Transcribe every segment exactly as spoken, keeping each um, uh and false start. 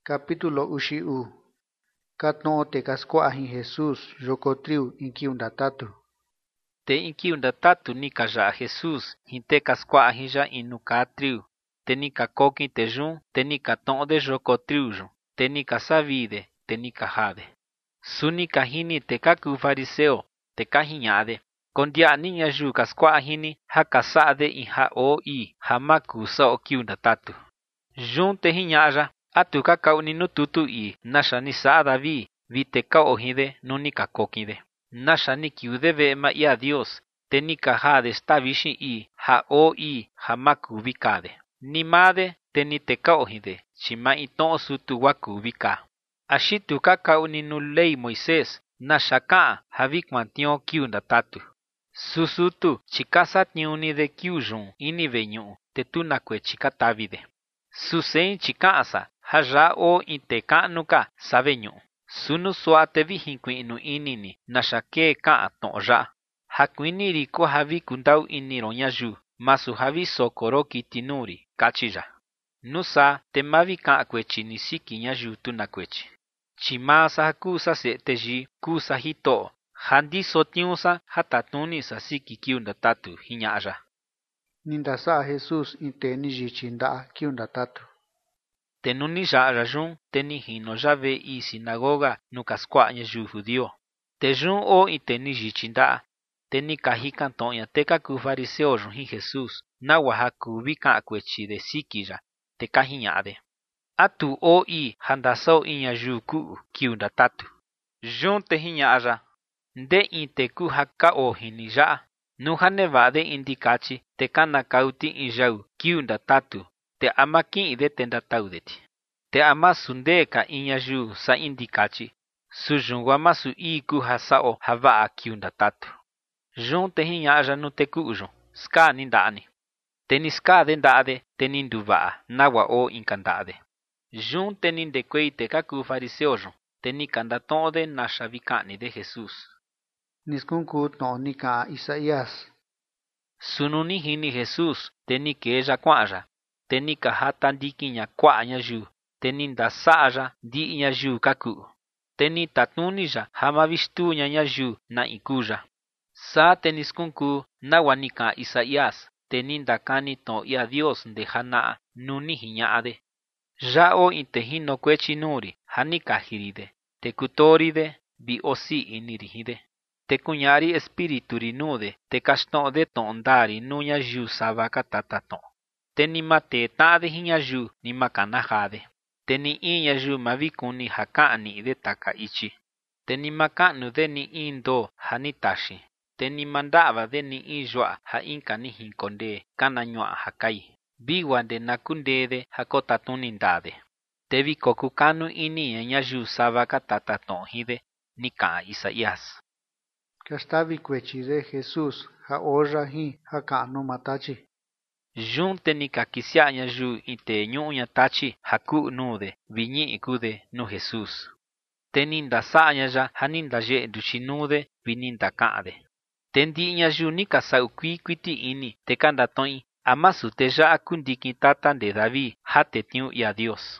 Capítulo ushiu. Katno te kaskuahin Jesús yokotriu inkiundatatu. Te inkiundatatu ni kaya Jesús hinte kaskuahin ya inukatriu. Te ni kakokin te jun, te ni katon de yokotriu jun, te ni kasavide, te ni kahade. Suni kahini te kaku fariseo, te kahiñade. Kondia niña yu kaskuahini ha kasade in ha o i hamaku sao kiundatatu. Jun te hiñaya. Atu kakau ni nututu i nasha ni saa Davi vi te kao hide no ni kakokide. Nasha ni kiude ve ma ia Dios te ni kahade stavishi i ha o i hamaku vikade. Ni made te ni te kao hide chima ito sutu waku vika. Ashitu kakau ni nu lei Moises nasha ka havikmantio kiundatatu. Susutu chikasa tiuni de kiujun ini venyu te tunakwe chikatavide. Susen chikasa haja o inte ka'nuka saveñu. Sunu suate vihinkuinu inini nashake ka tonja. Hakuini riko havi kundau iniro nyaju. Masu havi sokoro kitinuri kachija. Nusa temavi ka kwechi nisiki nyaju tunakwechi. Chimasa hakusa seteji kusa hito. Handi sotiunsa hatatuni sa siki kiundatatu hiñaja. Nindasa Jesús inte nijichinda kiundatatu. Tenuni ya rajun teni hino jave i sinagoga nukaskwa nyeju judio. Tejun o i teni jichinda. Teni kahikan tonya teka ku fariseo jun hi Jesús na wahaku vika kwechi de sikiya te kahiñade. Atu o i handasao inyaju ku kiundatatu. Jun te hiñaya. Nde in te ku haka o hiniya. Nuhanevade indikachi te kanakauti injau kiundatatu. Te amaki ide tendataudeti. Te ama sundeka inyaju sa indikachi. Sujun wamasu iku hasao havaa kiundatatu. Jun te hiñaya nu te kuujun. Ska nindani. Te niska de ndade te ninduvaa nawa o inkandade. Jun te nindekwei te kaku fariseo jun. Te nikandatode na shavikani de Jesús. Niskunkut no nika Isaías. Sununi hini Jesús te ni keja kwaya. Te ni kahata ndikinya kwa nyaju. Te ni ndasaya di nyaju kaku. Te ni tatunija hamavistu nyaju na ikuja. Sa te niskunku na wanika Isaías. Te ni ndakani to ia Dios de hana nuni hiñade. Ja o inte hino kwechi nuri hanika hiride. Te kutoride bi osi inirihide. Te kuñari espiritu rinude te kashton de tondari nunya ju sabaka tataton. Te ni mate tade hiñaju ni makanajade. Te ni iñaju mavikuni hakani de takaichi. Te ni makanu de ni indo hanitashi. Te ni mandava de ni ijwa ha inka ni hinkonde kananyua hakai. Biwa de nakunde de hakotatunindade. Te vikokukanu ini ñaju sabaka tataton hide ni ka Isaías. Kastavi kwechi de Jesús ha oja hi hakanu matachi. Jun te ni kakisia ñaju ite ñuña tachi haku nude viñi ikude nu Jesús. Te nindasa ñaya hanindaye duchinude vinindakade. Te ndi ñaju ni kasau kui kwiti ini te kandatoi amasu te ya akundiki tatan de Davi ha te tiu ia Dios.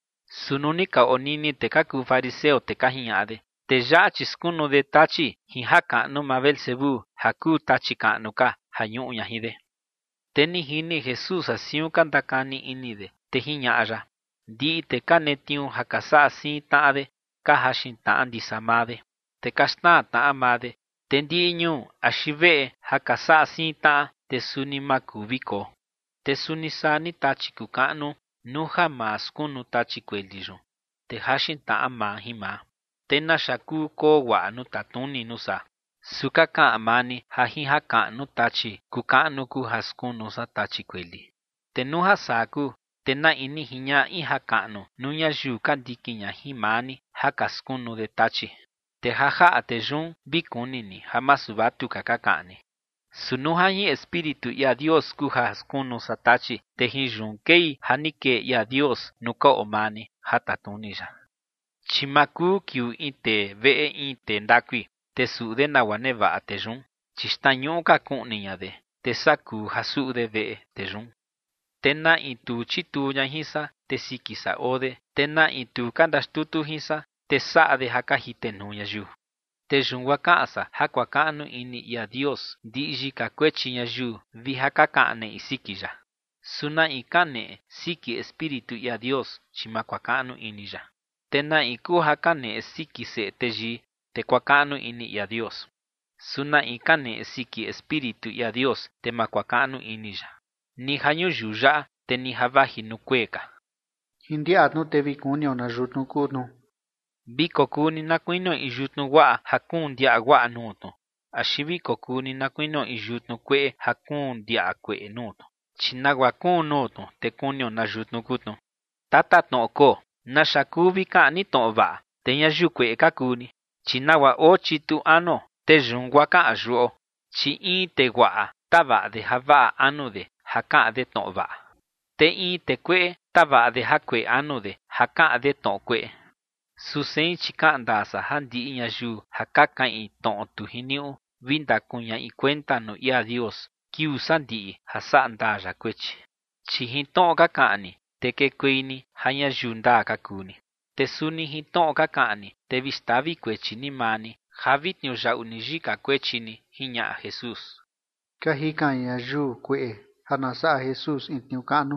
Sununika onini te kaku fariseo te kahiñade. Te ya chiskunu de tachi hi haka no mabel sebu haku tachi kanuka hañuña hide. Te ni hini Jesús asiu kandakani inide te hiñaya. Di te kanetiu hakasa asi taade kahashin taan disamade. Te kashta taamade. Te ndi ñu ashive hakasa asi taa te sunimaku viko. Te sunisani tachi kukanu nuha mas kunu tachi kwelijo. Te hashin taama hima. Te nashaku ko wa nu tatuni nusa. Sukaka amani hahi haka nu tachi kukanu ku haskunu sa tachi kweli. Te nuha saku te na ini hinya i hakanu nunya juka dikinya himani hakaskunu de tachi. Te haha ate jun bikunini hamasubatu kakakani. Sunuha hi espiritu ya Dios ku haskunu sa tachi te hijun kei hanike ya Dios nuka omani hatatunija. Chimaku kiu inte ve inte ndakwi. Te sude na waneva a tejun. Chistañu ka kuniñade. Te saku hasude ve tejun. te na'i tu chitu ña jisa te siki sa'ode, te na'i tu kandaxtutu jisa te sa'ade ja kajitenu ñayiu. Te yun ka'asa ja kuaka'nu ini ia Dios ndi'yi ka kuechi ñayiu vi ja kaka'an ne'i siki ya. Su na'i kane'e siki espiritu ia Dios chi ma kuaka'nu ini ya. Te na'i ku ja kane'e siki se'e teyi te kuaka'nu ini ia Dios. Su na'i kane'e siki espiritu ia Dios te ma kuaka'nu ini ya. Ni ja ñuyiu ya'a te ni ja vaji nukueka. Hindi'atnu te vikunio na yutnu ku'tnu. Viko kuni nakuino i yutnu wa'a ja kuun ndia'a wa'a nu'tnu, axi viko kuni nakuino i yutnu kue'e ja kuun ndia'a kue'e nu'tnu. Chi nagua kuun nu'tnu te kunio na yutnu ku'tnu. Tata tno'o koo, naxa kuvi ka'ni to'o va'a te ñayiu kue'e ka kuni, chi nagua o chitu ano te yun gua ka'an yu'o, chi in te wa'a tava'de ja va'a anude ja ka'ande to'o va'a. Te in te kue'e tava'de ja kue'e anude ja ka'ande to'o kue'e. Su sein chi ka'an ndasa ja ndi'i ñayiu ja ka ka'in to'o tu jiniu'u vi ndakuña'i kuenta nu ia Dios kiu sandi'i ja sa'a ndaa ya kuechi. Chi jin to'o ka ka'ani te kekueini ja ñayiu ndaa ka kuni. Te suni jin to'o ka ka'ani te vi stavi kuechi ni mani ja vi tniuya'u ni yika kuechini jiña'a Jesús. Ka jikan ñayiu kue'e ja na sa'a Jesús in tniu ka'nu.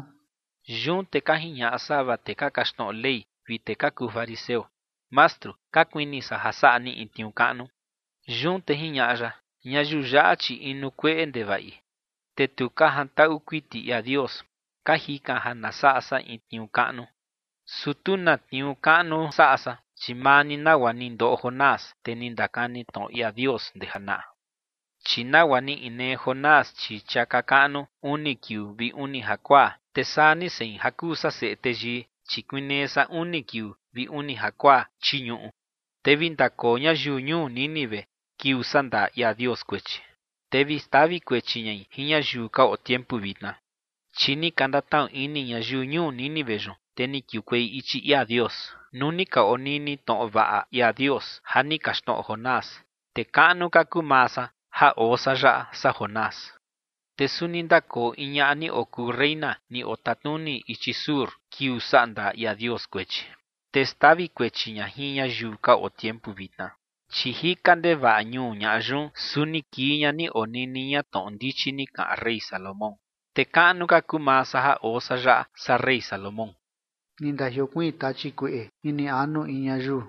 Yun te ka jiña'a sava te ka kaxtno'o ley vi te ka ku fariseo. Mastru, ka kuinisa ja sa'a ni in tniu ka'nu. Yun te jiña'a ya, ñayiu ya'a chi inu kue'e ndeva'i. Te tu ka janta'u kuiti ia Dios, ka jikan ja na sa'a sa in tniu ka'nu. Su tu na tniu ka'nu sa'a sa, chi mani nagua ni ndo'o Jonás te ni ndakani to'o ia Dios nde jana'a. Chi nagua ni ine Jonás chi chaka ka'nu uni kiu vi uni jakuaa, te saa ni sein ja kuu sa se'e teyi chi kuine sa uni kiu vi uni jakuaa chi ñu'u. Te vi ndakoo ñayiu ñuu Nínive kiu sandaa ia Dios kuechi. Te vi stavi kuechi ñai jin ñayiu ka o tiempu vitna. Chi ni ka ndata'u ini ñayiu ñuu Nínive yun te ni kiukuei ichi ia Dios. Nu ni ka onini to'o va'a ia Dios ja ni kaxtno'o Jonás. Te ka'nu ka ku masa ja osa ya'a sa Jonás. Te suni ndakoo in ña'a ni o ku reina ni o tatnuni ichi sur kiu sa'a ndaa ia Dios kuechi. Te stavi kuechi ña jin ñayiu ka o tiempu vitna. Chi jika ndeva'a ñuu ña'a yun suni kii ña ni onini ña to'o ndichi ni ka'an rey Salomón. Te ka'nu ka ku masa ja osa ya'a sa rey Salomón. Ni ndajiokuin tachi kue'e ini anu in ñayiu.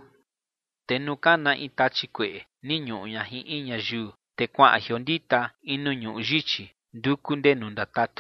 Te nu kana in tachi kue'e ni ñu'u ña jin in ñayiu te kua'an jiondita inu ñu'u yichi nduku ndenu ndatatu.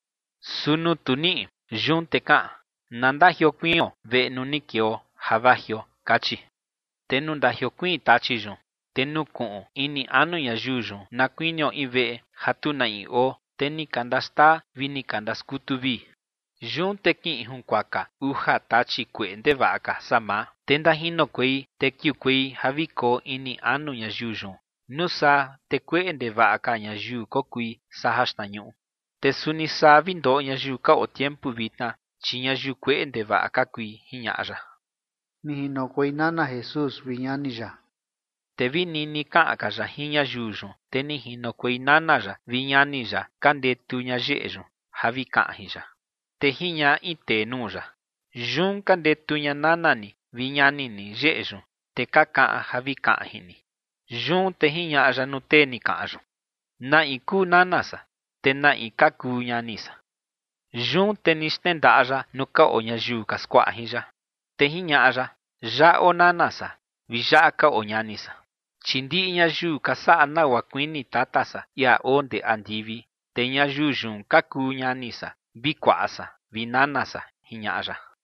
Sunu tu ni'i yun te ka'an, na ndajiokuin'o ve'e nu ni keo ja vajio, kachi. Te nu ndajiokuin tachi yun, te nu ku'un ini anu ñayiu yun na kuinio in ve'e ja tu na'i o te ni ka ndastaa vi ni ka ndaskutu vi. Yun te ki'in junkuaka uja tachi kue'e ndeva'a ka sa maa, te ndajinokuei te kiukuei ja vi koo ini anu ñayiu yun. Nu saa te kue'e ndeva'a ka ñayiu kokui sa jaxtañu'u. Te suni saa vi ndo'o ñayiu ka o tiempu vitna chi ñayiu kue'e ndeva'a ka kui, jiña'a ya. Ni jinokuei nana Jesús vi ñani ya. Te vi nini ka'an ka ya jin ñayiu yun te ni jinokuei nana ya vi ñani ya ka ndetu ña ye'e yun ja vi ka'an jin ya. Te jiña'a in tee nuu ya. Yun ka ndetu ña nanani vi ñanini ye'e yun te ka ka'an ja vi ka'an jin ni. Yun te jiña'a ya nu tee ni ka'an yun. Na'i kuu nanasa, te na'i ka kuu ñanisa. Yun te ni xtenda'a ya nu ka o ñayiu ka skua'a jin ya. Te jiña'a ya, ya'a o nanasa, vi ya'a ka o ñanisa. Chi ndi'i ñayiu ka sa'a nagua kuini tatasa ia o nde andivi, te ñayiu yun ka kuu ñanisa, vi kua'asa, vi nanasa, jiña'a ya.